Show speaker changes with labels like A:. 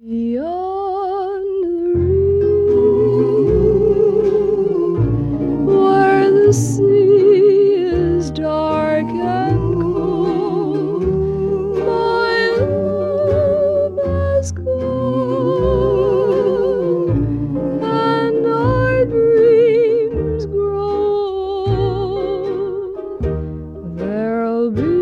A: Beyond the reef, where the sea is dark and cold, my love has gone, and our dreams grow old. There'll be